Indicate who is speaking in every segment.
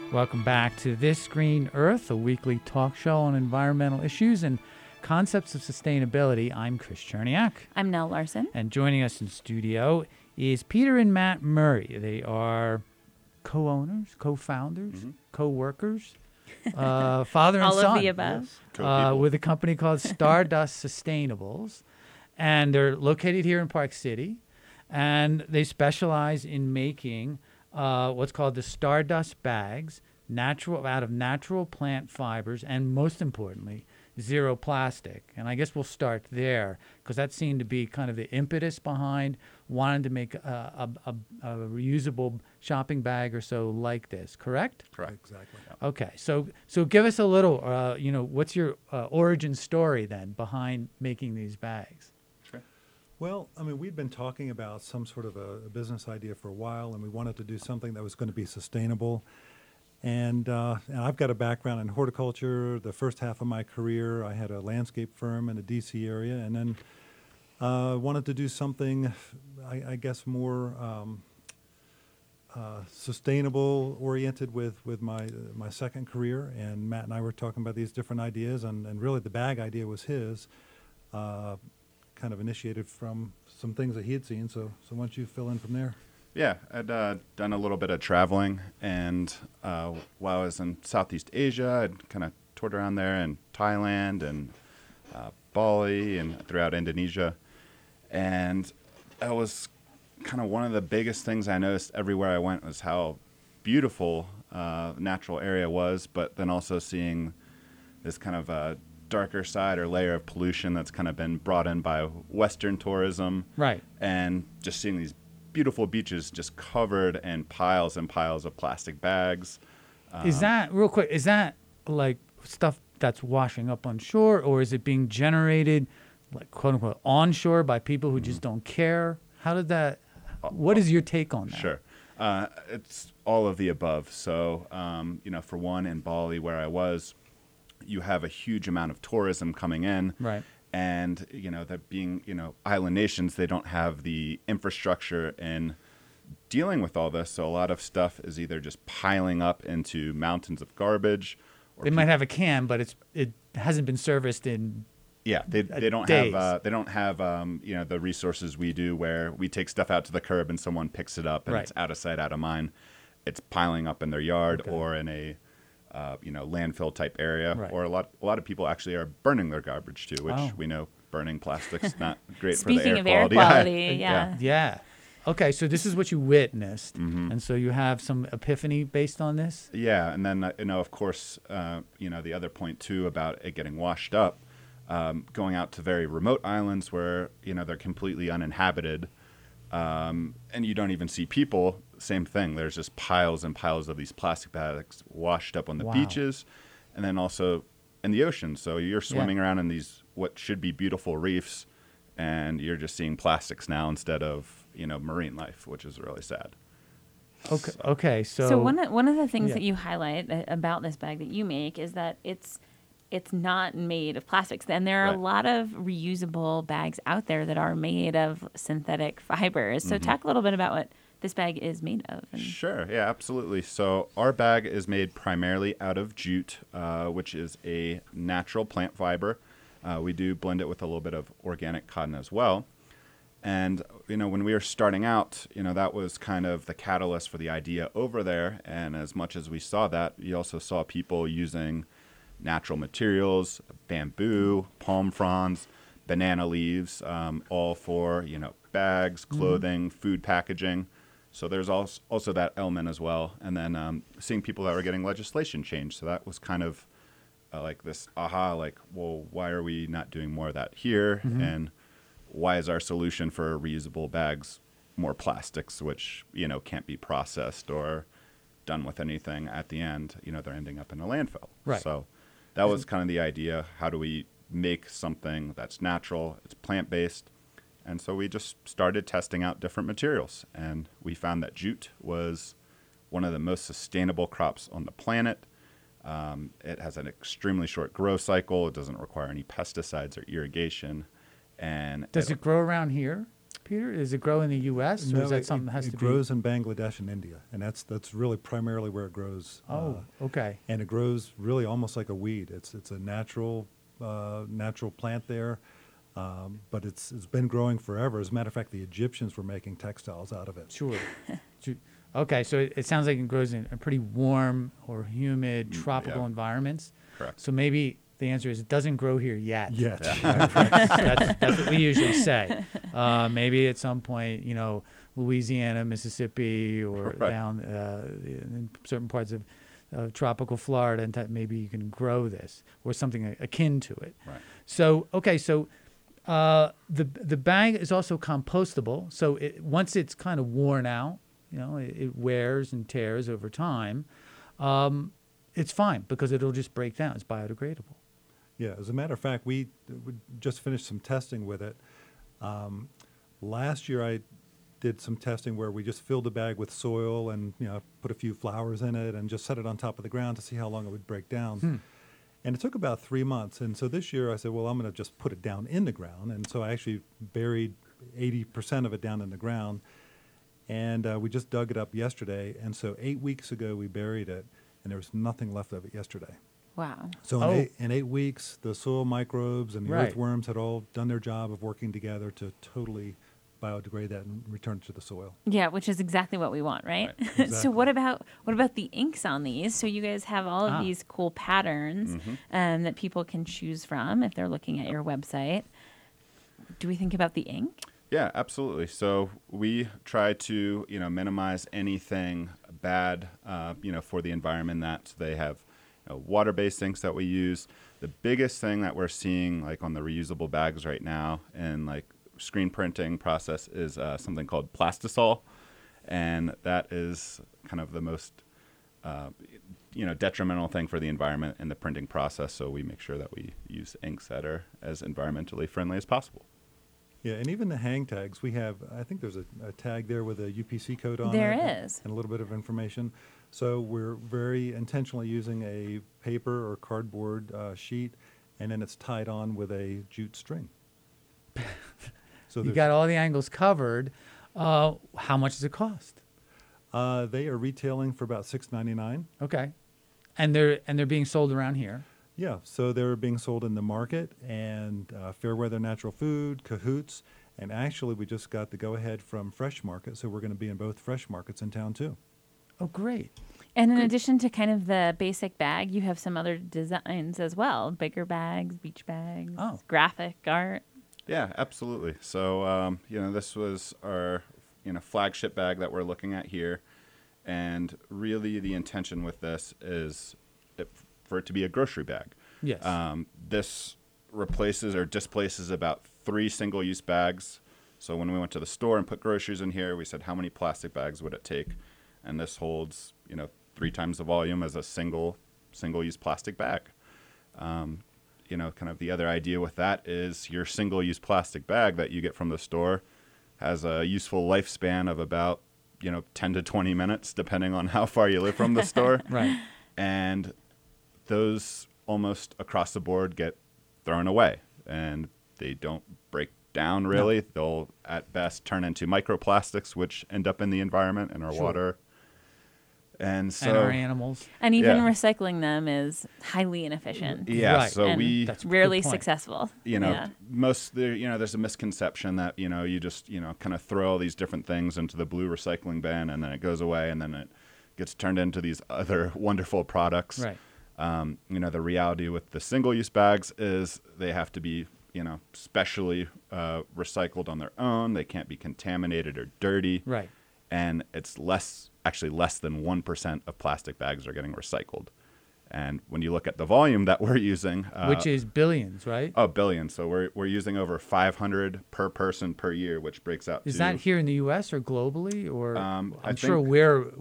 Speaker 1: Welcome back to This Green Earth, a weekly talk show on environmental issues and concepts of sustainability. I'm Chris Cherniak.
Speaker 2: I'm Nell Larson.
Speaker 1: And joining us in studio is Peter and Matt Murray. They are co-owners, co-founders, co-workers, father and
Speaker 2: All
Speaker 1: son.
Speaker 2: of the above.
Speaker 1: With a company called Stardust Sustainables. And they're located here in Park City. And they specialize in making what's called the Stardust bags, out of natural plant fibers, and most importantly, zero plastic. And I guess we'll start there because that seemed to be kind of the impetus behind wanting to make a reusable shopping bag or so like this. Correct?
Speaker 3: Correct. Exactly.
Speaker 1: Okay. So give us a little, what's your origin story then behind making these bags?
Speaker 3: Well, I mean, we'd been talking about some sort of a business idea for a while, and we wanted to do something that was going to be sustainable. And I've got a background in horticulture. The first half of my career, I had a landscape firm in the D.C. area, and then wanted to do something, I guess, more sustainable oriented with my second career. And Matt and I were talking about these different ideas, and really the bag idea was his. Kind of initiated from some things that he had seen. So why don't you fill in from there?
Speaker 4: Yeah, I'd done a little bit of traveling, and while I was in Southeast Asia, I'd kind of toured around there in Thailand and Bali and throughout Indonesia. And that was kind of one of the biggest things I noticed everywhere I went was how beautiful natural area was, but then also seeing this kind of darker side or layer of pollution that's kind of been brought in by Western tourism.
Speaker 1: Right.
Speaker 4: And just seeing these beautiful beaches just covered in piles and piles of plastic bags.
Speaker 1: Is that, real quick, is that like stuff that's washing up on shore, or is it being generated, like, quote unquote, onshore by people who just don't care? How did that, what is your take on that?
Speaker 4: Sure. It's all of the above. So, for one, in Bali, where I was, you have a huge amount of tourism coming in.
Speaker 1: Right.
Speaker 4: And, that being, island nations, they don't have the infrastructure in dealing with all this. So a lot of stuff is either just piling up into mountains of garbage. Or
Speaker 1: they might have a can, but it hasn't been serviced in
Speaker 4: they don't
Speaker 1: days.
Speaker 4: have the resources we do, where we take stuff out to the curb and someone picks it up and
Speaker 1: Right.
Speaker 4: it's out of sight, out of mind. It's piling up in their yard
Speaker 1: Okay.
Speaker 4: or in a landfill type area,
Speaker 1: Right.
Speaker 4: or a lot of people actually are burning their garbage too, which
Speaker 1: Oh.
Speaker 4: we know burning plastic's not great
Speaker 2: Speaking
Speaker 4: for the
Speaker 2: of
Speaker 4: air
Speaker 2: air quality, yeah.
Speaker 1: Yeah. Okay, so this is what you witnessed, and so you have some epiphany based on this?
Speaker 4: Yeah, and then, of course, the other point, too, about it getting washed up, going out to very remote islands where, they're completely uninhabited, and you don't even see people, same thing. There's just piles and piles of these plastic bags washed up on the
Speaker 1: Wow.
Speaker 4: beaches, and then also in the ocean. So you're swimming around in these what should be beautiful reefs, and you're just seeing plastics now instead of, marine life, which is really sad.
Speaker 1: Okay, so
Speaker 2: So one of the things
Speaker 1: Yeah.
Speaker 2: that you highlight about this bag that you make is that it's not made of plastics. And there are
Speaker 4: Right.
Speaker 2: a lot of reusable bags out there that are made of synthetic fibers. So talk a little bit about what this bag is made of.
Speaker 4: Sure. Yeah, absolutely. So our bag is made primarily out of jute, which is a natural plant fiber. We do blend it with a little bit of organic cotton as well. And, when we were starting out, that was kind of the catalyst for the idea over there. And as much as we saw that, you also saw people using natural materials, bamboo, palm fronds, banana leaves, all for, bags, clothing, food packaging. So there's also that element as well. And then seeing people that were getting legislation changed. So that was kind of like this well, why are we not doing more of that here? And why is our solution for reusable bags more plastics, which, can't be processed or done with anything at the end? They're ending up in a landfill.
Speaker 1: Right.
Speaker 4: So that was kind of the idea. How do we make something that's natural, it's plant-based? And so we just started testing out different materials, and we found that jute was one of the most sustainable crops on the planet. It has an extremely short growth cycle. It doesn't require any pesticides or irrigation. And
Speaker 1: does it grow around here? Peter? Does it grow in the U.S. or is that something that has
Speaker 3: it
Speaker 1: to
Speaker 3: grows in Bangladesh and India, and that's really primarily where it grows.
Speaker 1: be? Oh, okay.
Speaker 3: And it grows really almost like a weed. It's a natural plant there, but it's been growing forever. As a matter of fact, the Egyptians were making textiles out of it.
Speaker 1: Sure. Okay, so it sounds like it grows in a pretty warm or humid tropical
Speaker 4: yeah.
Speaker 1: environments.
Speaker 4: Correct.
Speaker 1: So maybe the answer is it doesn't grow here yet.
Speaker 3: Yet.
Speaker 1: That's what we usually say. Maybe at some point, Louisiana, Mississippi, or
Speaker 4: Right.
Speaker 1: down in certain parts of tropical Florida, and maybe you can grow this or something akin to it.
Speaker 4: Right.
Speaker 1: So, okay, so the bag is also compostable. So once it's kind of worn out, it wears and tears over time. It's fine because it'll just break down. It's biodegradable.
Speaker 3: Yeah, as a matter of fact, we just finished some testing with it. Last year, I did some testing where we just filled the bag with soil and put a few flowers in it and just set it on top of the ground to see how long it would break down. And it took about 3 months. And so this year, I said, well, I'm going to just put it down in the ground. And so I actually buried 80% of it down in the ground. And we just dug it up yesterday. And so 8 weeks ago, we buried it, and there was nothing left of it yesterday.
Speaker 2: Wow.
Speaker 3: So
Speaker 1: Oh.
Speaker 3: in 8 weeks, the soil microbes and the
Speaker 1: Right.
Speaker 3: earthworms had all done their job of working together to totally biodegrade that and return it to the soil.
Speaker 2: Yeah, which is exactly what we want, right?
Speaker 4: Right,
Speaker 2: So
Speaker 3: exactly.
Speaker 2: what about the inks on these? So you guys have all of these cool patterns that people can choose from if they're looking at your website. Do we think about the ink?
Speaker 4: Yeah, absolutely. So we try to, minimize anything bad, for the environment. That they have water-based inks that we use. The biggest thing that we're seeing, like on the reusable bags right now, and like screen printing process, is something called plastisol, and that is kind of the most, detrimental thing for the environment in the printing process. So we make sure that we use inks that are as environmentally friendly as possible.
Speaker 3: Yeah, and even the hang tags, I think there's a tag there with a UPC code on
Speaker 2: There
Speaker 3: it.
Speaker 2: is.
Speaker 3: And a little bit of information. So we're very intentionally using a paper or cardboard sheet, and then it's tied on with a jute string. So
Speaker 1: You
Speaker 3: there's-
Speaker 1: got all the angles covered. How much does it cost?
Speaker 3: they are retailing for about $6.99.
Speaker 1: Okay, and they're being sold around here.
Speaker 3: Yeah, so they're being sold in the market and Fairweather Natural Food, Cahoots, and actually we just got the go-ahead from Fresh Market, so we're going to be in both Fresh Markets in town too.
Speaker 1: Oh, great.
Speaker 2: And in addition to kind of the basic bag, you have some other designs as well. Bigger bags, beach bags,
Speaker 1: Oh.
Speaker 2: graphic art.
Speaker 4: Yeah, absolutely. So, this was our, flagship bag that we're looking at here. And really the intention with this is for it to be a grocery bag.
Speaker 1: Yes.
Speaker 4: This replaces or displaces about 3 single-use bags. So when we went to the store and put groceries in here, we said, how many plastic bags would it take? And this holds, 3 times the volume as a single-use plastic bag. Kind of the other idea with that is your single-use plastic bag that you get from the store has a useful lifespan of about, 10 to 20 minutes, depending on how far you live from the store.
Speaker 1: Right.
Speaker 4: And those almost across the board get thrown away, and they don't break down really. They'll at best turn into microplastics, which end up in the environment and our
Speaker 1: Sure.
Speaker 4: water. And so,
Speaker 1: And our animals.
Speaker 2: And even
Speaker 4: Yeah.
Speaker 2: recycling them is highly inefficient.
Speaker 4: yeah,
Speaker 1: Right.
Speaker 4: so
Speaker 2: And
Speaker 4: we,
Speaker 1: That's a good
Speaker 2: Rarely
Speaker 1: point.
Speaker 2: successful. Yeah.
Speaker 4: most there, there's a misconception that you just kind of throw all these different things into the blue recycling bin, and then it goes away, and then it gets turned into these other wonderful products.
Speaker 1: Right.
Speaker 4: The reality with the single-use bags is they have to be specially recycled on their own. They can't be contaminated or dirty.
Speaker 1: Right.
Speaker 4: And it's less than 1% of plastic bags are getting recycled. And when you look at the volume that we're using,
Speaker 1: Which is billions, right?
Speaker 4: billions. So we're using over 500 per person per year, which breaks out
Speaker 1: Is
Speaker 4: to
Speaker 1: that here in the U.S. or globally? Or
Speaker 4: I
Speaker 1: I'm sure
Speaker 4: think-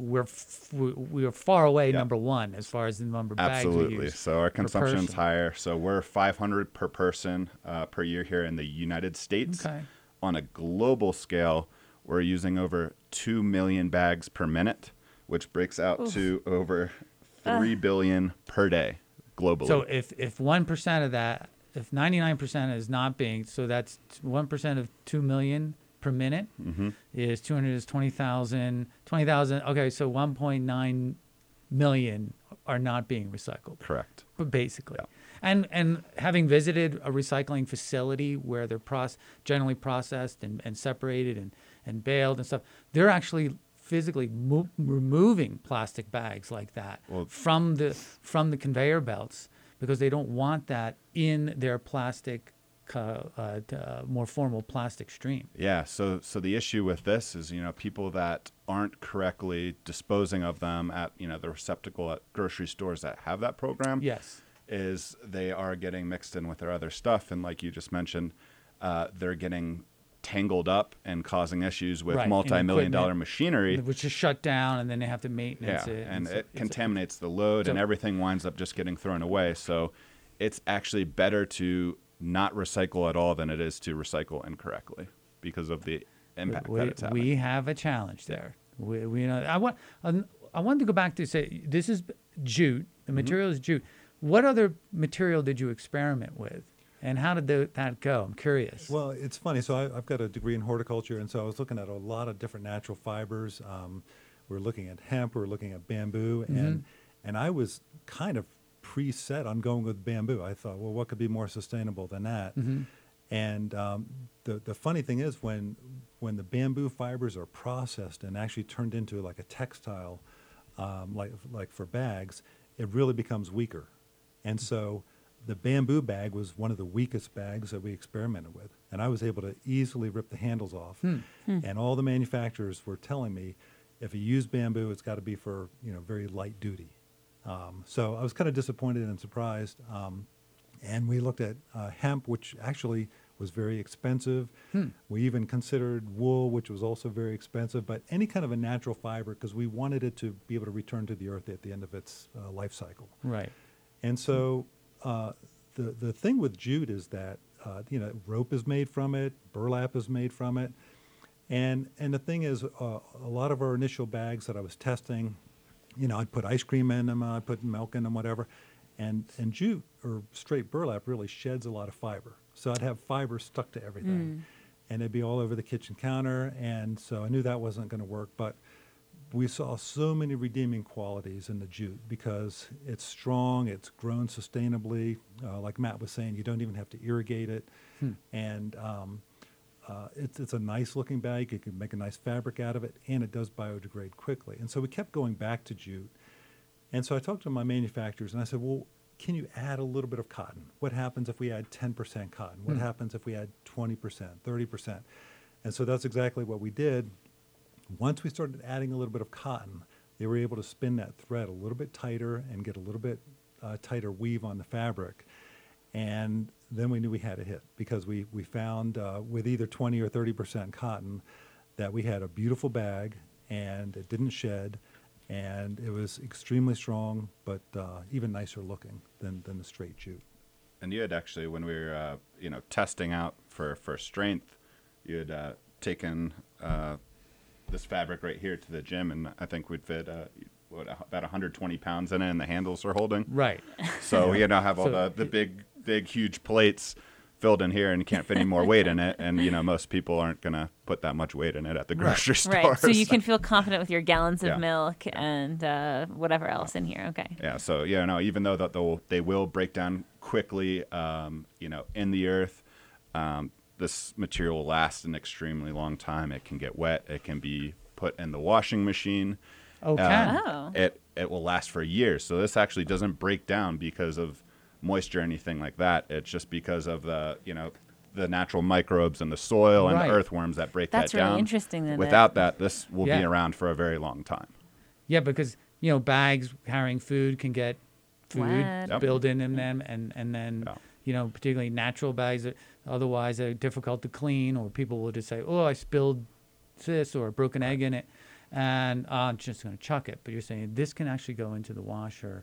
Speaker 1: we're far away.
Speaker 4: Yeah.
Speaker 1: Number one as far as the number of bags we
Speaker 4: absolutely.
Speaker 1: use.
Speaker 4: So our
Speaker 1: per
Speaker 4: consumption's
Speaker 1: person.
Speaker 4: higher. So we're 500 per person per year here in the United States.
Speaker 1: Okay.
Speaker 4: On a global scale, we're using over 2 million bags per minute, which breaks out to over 3 billion per day globally.
Speaker 1: So if 1% of that, if 99% is not being, so that's 1% of 2 million per minute is 20,000. Okay, so 1.9 million are not being recycled.
Speaker 4: Correct.
Speaker 1: But basically.
Speaker 4: Yeah.
Speaker 1: And having visited a recycling facility where they're generally processed and separated and baled and stuff, they're actually physically removing plastic bags like that from the conveyor belts because they don't want that in their plastic, more formal plastic stream.
Speaker 4: Yeah. So the issue with this is, people that aren't correctly disposing of them at, the receptacle at grocery stores that have that program.
Speaker 1: Yes.
Speaker 4: Is they are getting mixed in with their other stuff. And like you just mentioned, they're getting tangled up and causing issues with multi-million-dollar machinery.
Speaker 1: Which is shut down, and then they have to maintenance it.
Speaker 4: And it contaminates the load, and everything winds up just getting thrown away. So it's actually better to not recycle at all than it is to recycle incorrectly because of the impact that it's having.
Speaker 1: We have a challenge there. I wanted to go back to say, this is jute. The material is jute. What other material did you experiment with, and how did that go? I'm curious.
Speaker 3: Well, it's funny. So I've got a degree in horticulture, and so I was looking at a lot of different natural fibers. We're looking at hemp, we're looking at bamboo, and I was kind of preset on going with bamboo. I thought, well, what could be more sustainable than that? And the funny thing is, when the bamboo fibers are processed and actually turned into like a textile, like for bags, it really becomes weaker. And so the bamboo bag was one of the weakest bags that we experimented with. And I was able to easily rip the handles off. And all the manufacturers were telling me, if you use bamboo, it's got to be for, very light duty. So I was kind of disappointed and surprised. And we looked at hemp, which actually was very expensive. We even considered wool, which was also very expensive, but any kind of a natural fiber, because we wanted it to be able to return to the earth at the end of its life cycle.
Speaker 1: Right.
Speaker 3: And so the thing with jute is that, rope is made from it, burlap is made from it. And the thing is, a lot of our initial bags that I was testing, I'd put ice cream in them, I'd put milk in them, whatever. And jute or straight burlap really sheds a lot of fiber. So I'd have fiber stuck to everything. And it'd be all over the kitchen counter. And so I knew that wasn't going to work. But we saw so many redeeming qualities in the jute because it's strong, it's grown sustainably. Like Matt was saying, you don't even have to irrigate it. And it's a nice looking bag. You can make a nice fabric out of it, and it does biodegrade quickly. And so we kept going back to jute. And so I talked to my manufacturers, and I said, well, can you add a little bit of cotton? What happens if we add 10% cotton? What happens if we add 20%, 30%? And so that's exactly what we did. Once we started adding a little bit of cotton, they were able to spin that thread a little bit tighter and get a little bit tighter weave on the fabric. And then we knew we had a hit because we found with either 20 or 30% cotton that we had a beautiful bag, and it didn't shed, and it was extremely strong, but even nicer looking than the straight jute.
Speaker 4: And you had actually, when we were testing out for strength, you had taken this fabric right here to the gym, and I think we'd fit about 120 pounds in it, and the handles are holding.
Speaker 1: Right.
Speaker 4: So have all the big, huge plates filled in here, and you can't fit any more weight in it. And most people aren't going to put that much weight in it at the grocery store.
Speaker 2: Right. So you can feel confident with your gallons of milk and whatever else in here. Okay.
Speaker 4: Yeah. So even though they will break down quickly, in the earth. This material will last an extremely long time. It can get wet. It can be put in the washing machine. It will last for years. So this actually doesn't break down because of moisture or anything like that. It's just because of the natural microbes in the soil and the earthworms that break that down.
Speaker 2: That's really interesting. Then
Speaker 4: Without that, this will be around for a very long time.
Speaker 1: Yeah, because bags carrying food can get food built in them, and then particularly natural bags that otherwise are difficult to clean, or people will just say, oh, I spilled this or broke an egg in it, and I'm just going to chuck it. But you're saying this can actually go into the washer.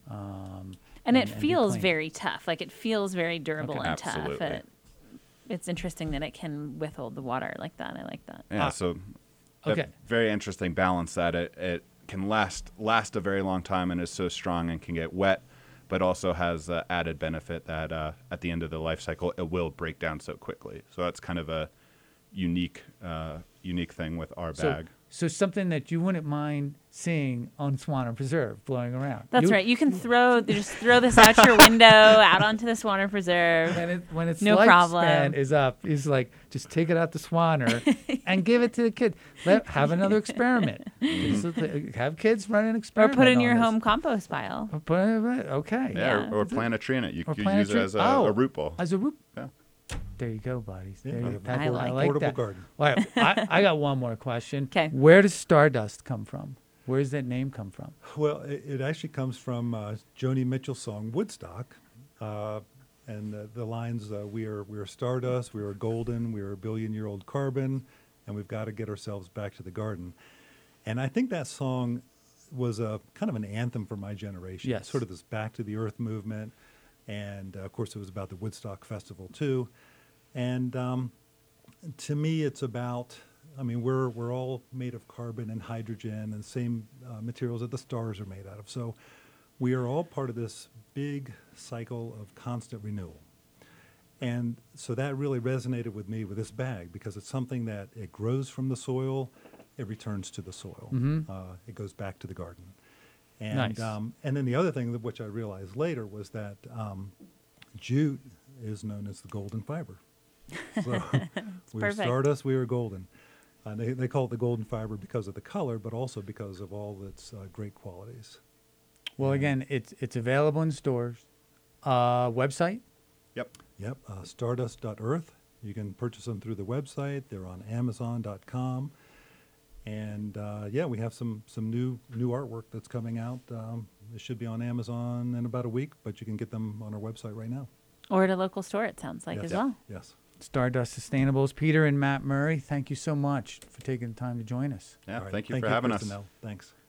Speaker 2: And it feels very tough. Like it feels very durable and
Speaker 4: Absolutely.
Speaker 2: tough. It's interesting that it can withhold the water like that. I like that.
Speaker 4: Yeah, so a very interesting balance that it can last a very long time and is so strong and can get wet, but also has the added benefit that at the end of the life cycle, it will break down so quickly. So that's kind of a unique thing with our bag.
Speaker 1: So something that you wouldn't mind seeing on Swanner Preserve blowing around.
Speaker 2: That's right. You can throw this out your window, out onto the Swanner Preserve.
Speaker 1: When its
Speaker 2: No
Speaker 1: lifespan
Speaker 2: problem.
Speaker 1: is up, he's like, just take it out to Swanner and give it to the kid. Have another experiment. Have kids run an
Speaker 2: Or
Speaker 1: experiment.
Speaker 2: put in
Speaker 1: on
Speaker 2: your
Speaker 1: this.
Speaker 2: home compost pile.
Speaker 1: Okay.
Speaker 4: Yeah,
Speaker 2: Yeah.
Speaker 4: or plant a tree in it. You
Speaker 1: Or
Speaker 4: could
Speaker 1: plant a
Speaker 4: use it
Speaker 1: tree.
Speaker 4: as a root ball.
Speaker 1: As a root.
Speaker 4: Yeah.
Speaker 1: There you go, buddies.
Speaker 3: Yeah,
Speaker 1: There you,
Speaker 3: I
Speaker 1: that-
Speaker 2: like
Speaker 1: I
Speaker 3: Portable
Speaker 1: that.
Speaker 3: garden.
Speaker 1: All right, I got one more question.
Speaker 2: 'Kay.
Speaker 1: Where does Stardust come from? Where does that name come from?
Speaker 3: Well, it actually comes from Joni Mitchell's song Woodstock, and the lines we are stardust, we are golden, we are a billion-year-old carbon, and we've got to get ourselves back to the garden. And I think that song was a kind of an anthem for my generation.
Speaker 1: Yes.
Speaker 3: Sort of this back to the earth movement, and of course it was about the Woodstock Festival too. And to me, it's about. I mean, we're all made of carbon and hydrogen and the same materials that the stars are made out of. So we are all part of this big cycle of constant renewal. And so that really resonated with me with this bag because it's something that it grows from the soil, it returns to the soil. It goes back to the garden. And,
Speaker 1: Nice.
Speaker 3: And then the other thing which I realized later was that jute is known as the golden fiber. So we were
Speaker 2: perfect.
Speaker 3: stardust, we were golden. They call it the golden fiber because of the color, but also because of all its great qualities.
Speaker 1: Well, again, it's available in stores. Website?
Speaker 4: Yep.
Speaker 3: Yep, stardust.earth. You can purchase them through the website. They're on Amazon.com. And yeah, we have some new artwork that's coming out. It should be on Amazon in about a week, but you can get them on our website right now.
Speaker 2: Or at a local store, it sounds like,
Speaker 3: Yes.
Speaker 2: as well.
Speaker 3: Yes.
Speaker 1: Stardust Sustainables. Peter and Matt Murray, thank you so much for taking the time to join us.
Speaker 4: Yeah.
Speaker 3: All right.
Speaker 4: Thank you for having us.
Speaker 3: Personnel. Thanks.